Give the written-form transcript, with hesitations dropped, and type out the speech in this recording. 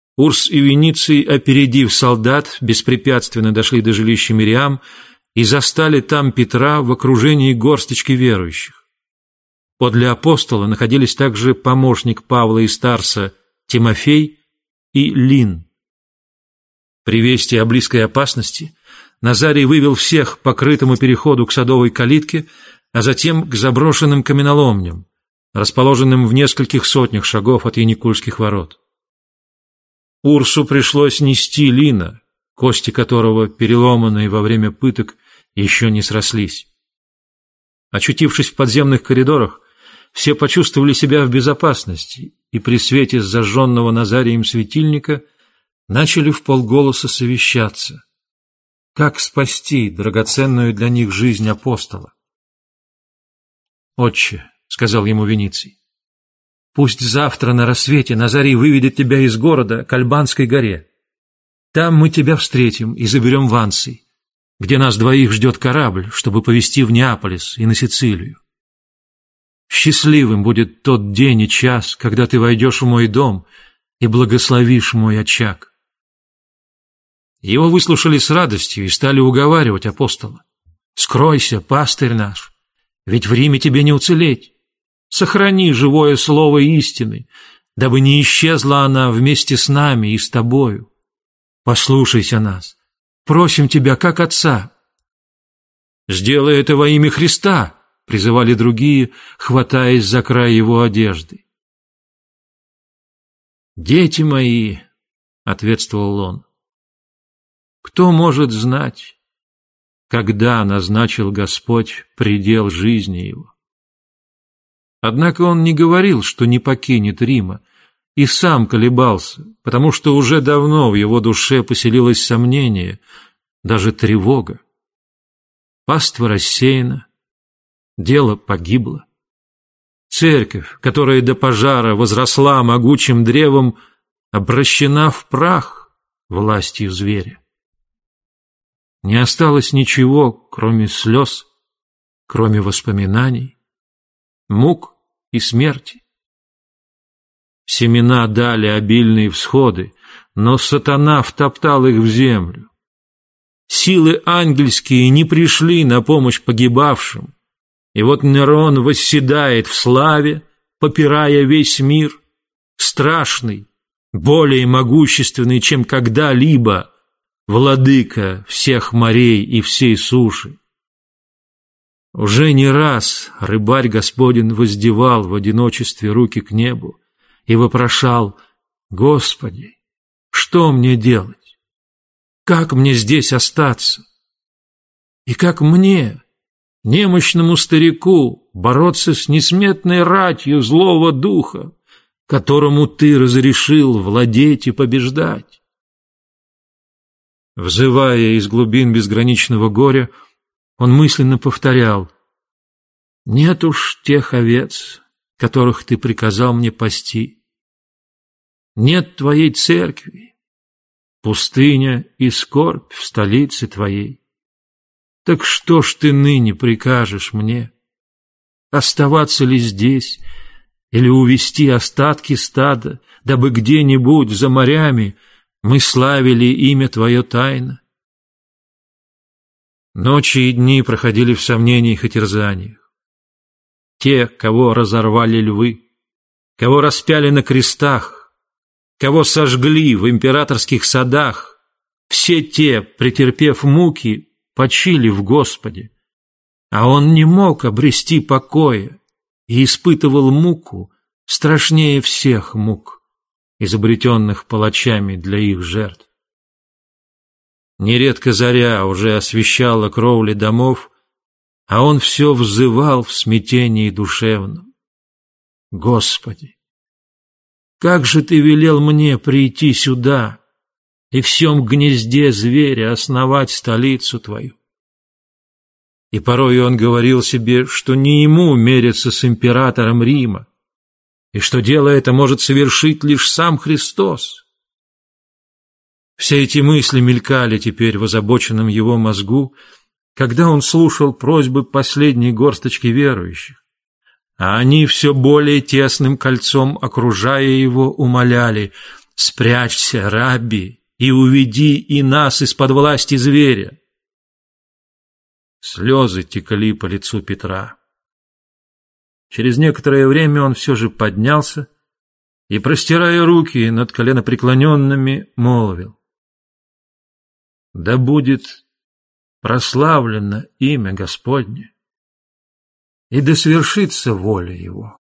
Урс и Вениций, опередив солдат, беспрепятственно дошли до жилища Мириам и застали там Петра в окружении горсточки верующих. Подле апостола находились также помощник Павла и Старса Тимофей и Лин. При вести о близкой опасности Назарий вывел всех к покрытому переходу к садовой калитке, а затем к заброшенным каменоломням, расположенным в нескольких сотнях шагов от Яникульских ворот. Урсу пришлось нести Лина, кости которого, переломанные во время пыток, еще не срослись. Очутившись в подземных коридорах, все почувствовали себя в безопасности и при свете зажженного Назарием светильника начали вполголоса совещаться, как спасти драгоценную для них жизнь апостола. «Отче», — сказал ему Вениций, — «пусть завтра на рассвете Назарий выведет тебя из города к Альбанской горе. Там мы тебя встретим и заберем в Анций, где нас двоих ждет корабль, чтобы повезти в Неаполис и на Сицилию. Счастливым будет тот день и час, когда ты войдешь в мой дом и благословишь мой очаг». Его выслушали с радостью и стали уговаривать апостола: «Скройся, пастырь наш, ведь в Риме тебе не уцелеть. Сохрани живое слово истины, дабы не исчезла она вместе с нами и с тобою. Послушайся нас, просим тебя, как отца». «Сделай это во имя Христа», — призывали другие, хватаясь за край его одежды. «Дети мои», — ответствовал он, — «кто может знать, когда назначил Господь предел жизни его?» Однако он не говорил, что не покинет Рима, и сам колебался, потому что уже давно в его душе поселилось сомнение, даже тревога. Паства рассеяна, дело погибло. Церковь, которая до пожара возросла могучим древом, обращена в прах властью зверя. Не осталось ничего, кроме слез, кроме воспоминаний, мук и смерти. Семена дали обильные всходы, но сатана втоптал их в землю. Силы ангельские не пришли на помощь погибавшим, и вот Нерон восседает в славе, попирая весь мир, страшный, более могущественный, чем когда-либо, владыка всех морей и всей суши. Уже не раз рыбарь Господень воздевал в одиночестве руки к небу и вопрошал: «Господи, что мне делать? Как мне здесь остаться? И как мне, немощному старику, бороться с несметной ратью злого духа, которому Ты разрешил владеть и побеждать?» Взывая из глубин безграничного горя, он мысленно повторял: «Нет уж тех овец, которых Ты приказал мне пасти. Нет Твоей церкви, пустыня и скорбь в столице Твоей. Так что ж Ты ныне прикажешь мне? Оставаться ли здесь или увести остатки стада, дабы где-нибудь за морями мы славили имя Твое тайно?» Ночи и дни проходили в сомнениях и терзаниях. Те, кого разорвали львы, кого распяли на крестах, кого сожгли в императорских садах, все те, претерпев муки, почили в Господе, а он не мог обрести покоя и испытывал муку страшнее всех мук, изобретенных палачами для их жертв. Нередко заря уже освещала кровли домов, а он все взывал в смятении душевном: «Господи, как же Ты велел мне прийти сюда и в сем гнезде зверя основать столицу Твою?» И порой он говорил себе, что не ему мериться с императором Рима, и что дело это может совершить лишь сам Христос. Все эти мысли мелькали теперь в озабоченном его мозгу, когда он слушал просьбы последней горсточки верующих, а они все более тесным кольцом, окружая его, умоляли: Спрячься, Рабби, и уведи и нас из-под власти зверя. Слезы текли по лицу Петра. Через некоторое время он все же поднялся и, простирая руки над коленопреклоненными, молвил: «Да будет прославлено имя Господне, и да свершится воля Его».